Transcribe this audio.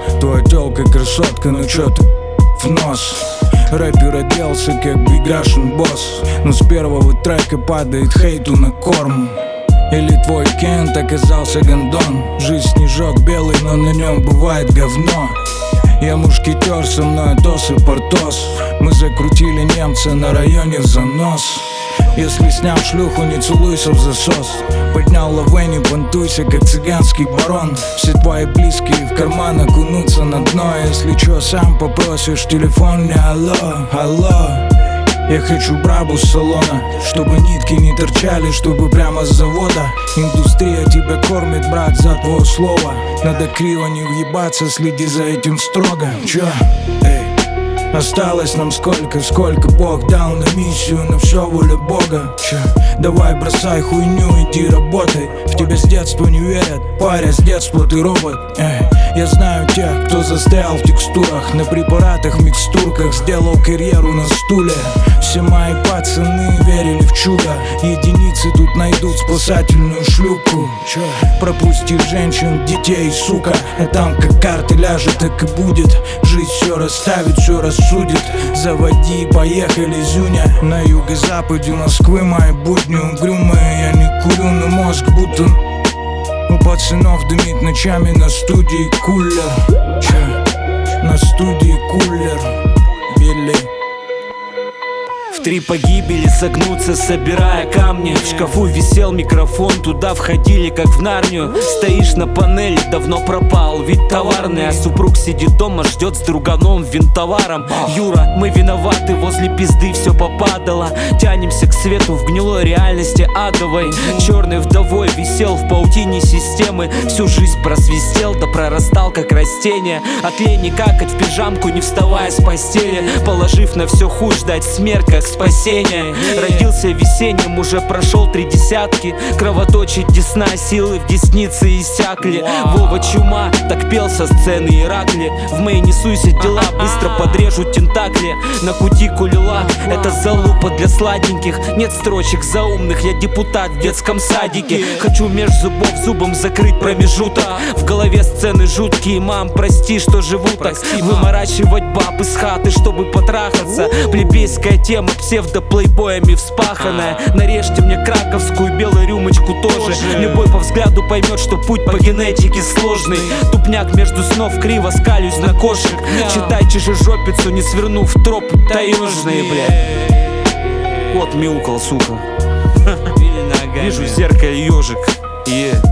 Твоя тёлка красотка, ну чё ты в нос? Рэпер оделся как бигашен босс, но с первого трека падает хейту на корм. Или твой Кент оказался гондон? Жизнь снежок белый, но на нем бывает говно. Я мушкетер, со мной Атос и Портос. Мы закрутили немца на районе в занос. Если снял шлюху, не целуйся в засос. Поднял лавэ, не понтуйся, как цыганский барон. Все твои близкие в карман окунутся на дно. Если чё, сам попросишь телефон, не алло, алло. Я хочу брабу с салона, чтобы нитки не торчали, чтобы прямо с завода. Индустрия тебя кормит, брат, за твое слово. Надо криво не въебаться, следи за этим строго. Чё? Эй. Осталось нам сколько Бог дал на миссию, на все воля Бога. Чё? Давай бросай хуйню, иди работай. В тебя с детства не верят, паря, с детства ты робот. Я знаю тех, кто застрял в текстурах, на препаратах, микстурках, сделал карьеру на стуле. Все мои пацаны верили в чудо, единицы тут найдут спасательную шлюпку. Чё? Пропусти женщин, детей, сука, а там как карта ляжет, так и будет. Жизнь все расставит, все рассудит. Заводи, поехали, Зюня. На юго-западе Москвы мои будни угрюмые. Я не курю, но мозг будто у пацанов дымит ночами на студии кулер. Чё? На студии кулер. Билли. В 3 погибели согнуться, собирая камни. В шкафу висел микрофон, туда входили как в Нарнию. Стоишь на панели, давно пропал вид товарный, а супруг сидит дома, ждет с друганом винтоваром. Юра, мы виноваты, возле пизды все попадало. Тянемся к свету в гнилой реальности адовой. Черной вдовой висел в паутине системы. Всю жизнь просвистел, да прорастал как растение. От лени какать в пижамку, не вставая с постели. Положив на все хуй, ждать смерть как спасение. Родился весенним, уже прошел 3 десятки. Кровоточит десна, силы в деснице иссякли. Вова чума, так пел со сцены Иракли. В мои не суйся дела, быстро подрежут тентакли. На кутикуле лак, это залупа для сладеньких. Нет строчек заумных, я депутат в детском садике. Хочу меж зубов зубом закрыть промежуток. В голове сцены жуткие, мам, прости, что живу так. Выморачивать баб из хаты, чтобы потрахаться. Плебейская тема, псевдо-плейбоями вспаханная. Нарежьте мне краковскую белую рюмочку тоже. Любой по взгляду поймет, что путь по генетике сложный. Тупняк между снов, криво скалюсь на кошек. Читай чужежопицу, не свернув в тропы таежные, бля. Кот мяукал, сука. Вижу в зеркале ежик.